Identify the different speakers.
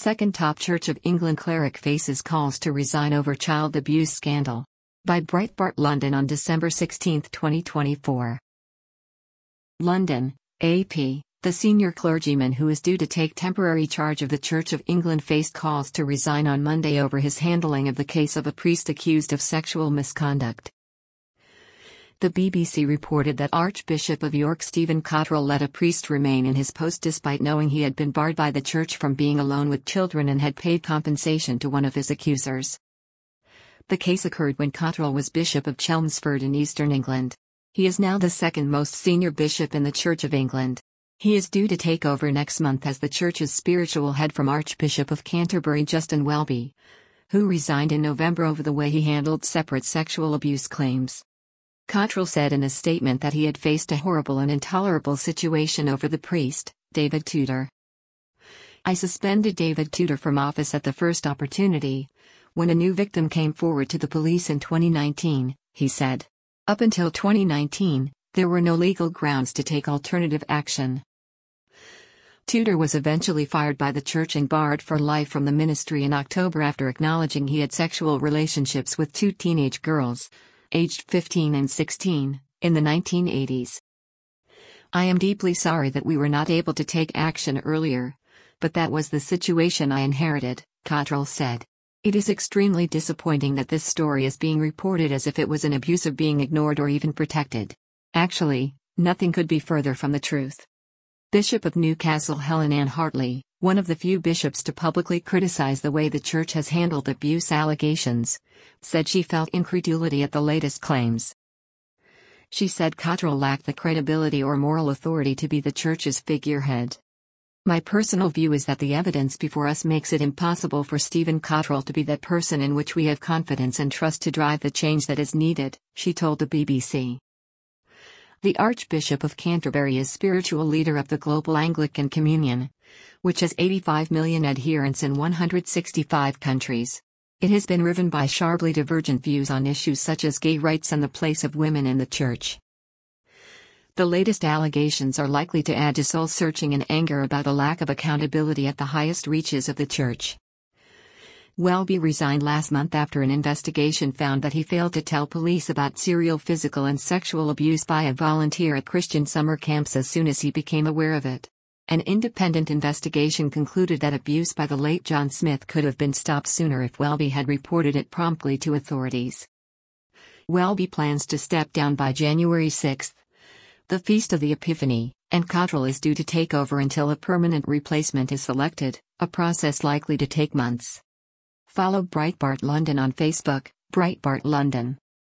Speaker 1: Second top Church of England cleric faces calls to resign over child abuse scandal. By Breitbart London on December 16, 2024. London, AP. The senior clergyman who is due to take temporary charge of the Church of England faced calls to resign on Monday over his handling of the case of a priest accused of sexual misconduct. The BBC reported that Archbishop of York Stephen Cotterill let a priest remain in his post despite knowing he had been barred by the church from being alone with children and had paid compensation to one of his accusers. The case occurred when Cotterill was Bishop of Chelmsford in eastern England. He is now the second most senior bishop in the Church of England. He is due to take over next month as the church's spiritual head from Archbishop of Canterbury Justin Welby, who resigned in November over the way he handled separate sexual abuse claims. Cotterill said in a statement that he had faced a horrible and intolerable situation over the priest, David Tudor. "I suspended David Tudor from office at the first opportunity, when a new victim came forward to the police in 2019, he said. Up until 2019, there were no legal grounds to take alternative action. Tudor was eventually fired by the church and barred for life from the ministry in October after acknowledging he had sexual relationships with two teenage girls, aged 15 and 16, in the 1980s. I am deeply sorry that we were not able to take action earlier, but that was the situation I inherited," Cotterill said. "It is extremely disappointing that this story is being reported as if it was an abuse of being ignored or even protected. Actually, nothing could be further from the truth." Bishop of Newcastle Helen Ann Hartley, one of the few bishops to publicly criticize the way the church has handled abuse allegations, said she felt incredulity at the latest claims. She said Cotterill lacked the credibility or moral authority to be the church's figurehead. "My personal view is that the evidence before us makes it impossible for Stephen Cotterill to be that person in which we have confidence and trust to drive the change that is needed," she told the BBC. The Archbishop of Canterbury is spiritual leader of the Global Anglican Communion, which has 85 million adherents in 165 countries. It has been riven by sharply divergent views on issues such as gay rights and the place of women in the church. The latest allegations are likely to add to soul-searching and anger about a lack of accountability at the highest reaches of the church. Welby resigned last month after an investigation found that he failed to tell police about serial physical and sexual abuse by a volunteer at Christian summer camps as soon as he became aware of it. An independent investigation concluded that abuse by the late John Smith could have been stopped sooner if Welby had reported it promptly to authorities. Welby plans to step down by January 6, the Feast of the Epiphany, and Cotterill is due to take over until a permanent replacement is selected, a process likely to take months. Follow Breitbart London on Facebook, Breitbart London.